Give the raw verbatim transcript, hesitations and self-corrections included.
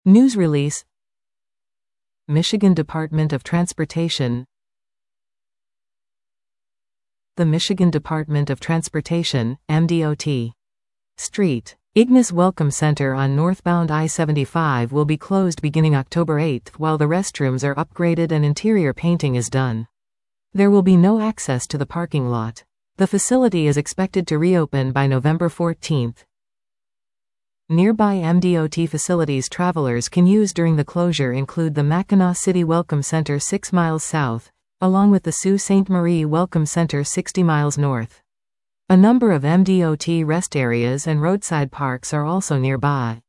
News release. Michigan Department of Transportation. The Michigan Department of Transportation, M D O T. Street. Ignis Welcome Center on northbound I seventy-five will be closed beginning October eighth while the restrooms are upgraded and interior painting is done. There will be no access to the parking lot. The facility is expected to reopen by November fourteenth. Nearby M D O T facilities travelers can use during the closure include the Mackinac City Welcome Center six miles south, along with the Sault Ste. Marie Welcome Center sixty miles north. A number of M D O T rest areas and roadside parks are also nearby.